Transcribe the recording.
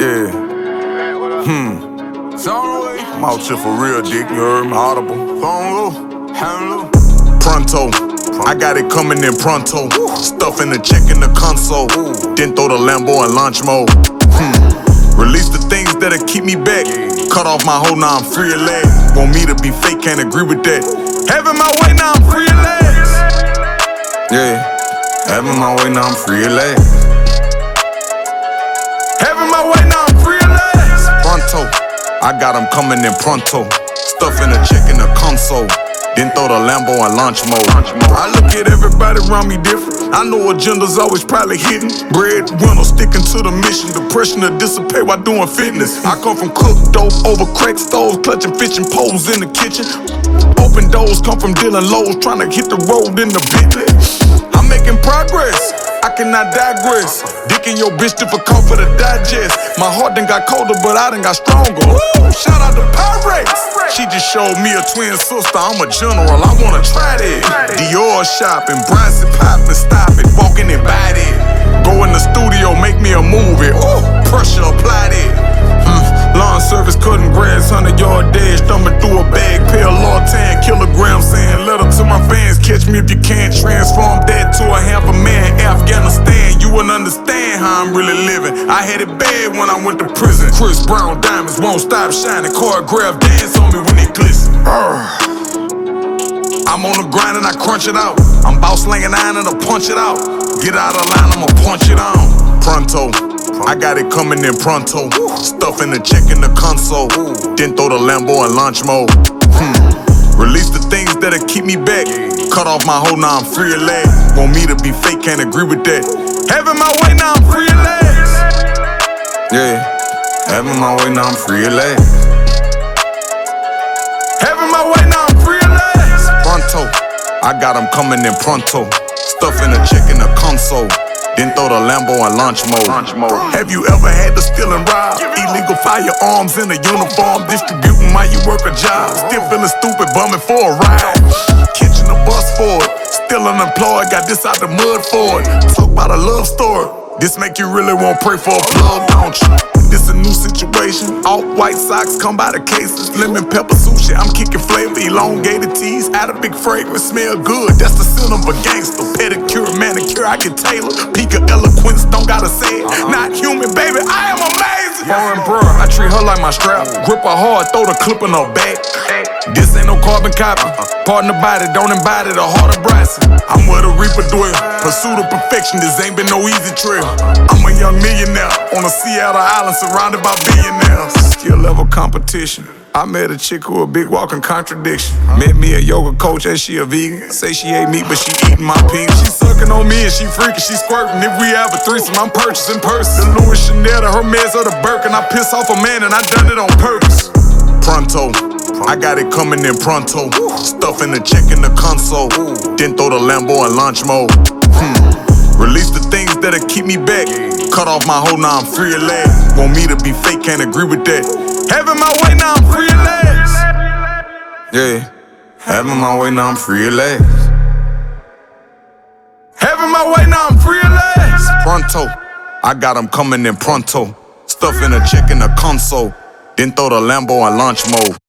Yeah. I'm out here for real, dick. You heard me? Audible. Pronto. I got it coming in pronto. Stuff in the check in the console. Then throw the Lambo in launch mode. Release the things that'll keep me back. Cut off my hoe, now I'm free at last. Want me to be fake, can't agree with that. Having my way, now I'm free at last. Yeah. Having my way, now I'm free at last. Having my way, now I'm free at last. Pronto. I got them coming in pronto. Stuff in the check in the console. Then throw the Lambo in launch mode. I look at everybody around me different. I know agenda's always probably hidden. Breadwinner sticking to the mission. Depression to dissipate while doing fitness. I come from cooked dope over crack stoves, clutching fishing poles in the kitchen. Open doors come from dealing lows, trying to hit the road in the Bentley. I'm making progress, I cannot digress. Dick in your bitch difficult for the digest. My heart done got colder, but I done got stronger. Woo! Shout out to Pyrex. She just showed me a twin sister, I'm a general, I wanna try that. Dior shopping, Bronson popping, stop it, walking and buy that. Go in the studio, make me a movie, ooh, pressure apply that. Lawn service cutting grass, 100-yard dash, thumbing through a bag, pay a law 10 kilograms, saying letter to my fans, catch me if you can. Transform that to a half a man, Afghanistan, you wouldn't understand how I'm really living. I had it bad when I went to prison. Chris Brown diamonds won't stop shining, choreograph dance on me when they glisten. I'm on the grind and I crunch it out. I'm bout slinging iron and I punch it out. Get out of line, I'ma punch it on. Pronto. I got it coming in pronto. Stuff in the check in the console. Then throw the Lambo in launch mode. Release the things that'll keep me back. Cut off my hoe, now I'm free at last. Want me to be fake, can't agree with that. Having my way, now I'm free at last. Yeah. Having my way, now I'm free at last. Having my way, now I'm free at last. Pronto. I got them coming in pronto. Stuff in the check in the console. Then throw the Lambo in launch mode. Have you ever had to steal and rob? Illegal firearms in a uniform, distributing while you work a job. Still feeling stupid, bumming for a ride. Catching a bus for it. Still unemployed, got this out the mud for it. Talk about a love story. This make you really want to pray for a plug, don't you? This a new situation. All white socks come by the cases. Lemon pepper sushi, I'm kicking flavor. Elongated tees, add a big fragrance, smell good. That's the sin of a gangster. Pedicure, manicure, I can tailor. Peak of eloquence, don't gotta say it. Not human, baby, I am amazing. Foreign bro, I treat her like my strap. Grip her hard, throw the clip in her back. This ain't no carbon copy. Partner body, don't embody the heart of Bryson. I'm where the reaper dwell. Pursuit of perfection, this ain't been no easy trail. I'm a young millionaire on a Seattle island surrounded by billionaires. Skill level competition. I met a chick who a big walking contradiction. Met me a yoga coach and she a vegan. Say she ate meat but she eating my penis. She sucking on me and she freaking, she squirting. If we have a threesome, I'm purchasing purses. The Louis Chanel, the Hermes or the Birkin. I piss off a man and I done it on purpose. Pronto. I got it coming in pronto. Stuff in the check in the console. Then throw the Lambo in launch mode. Release the things that'll keep me back. Cut off my hoe, now I'm free at last. Want me to be fake, can't agree with that. Having my way, now I'm free at last. Yeah. Having my way, now I'm free at last. Having my way, now I'm free at last. Pronto. I got them coming in pronto. Stuff in the check in the console. Then throw the Lambo in launch mode.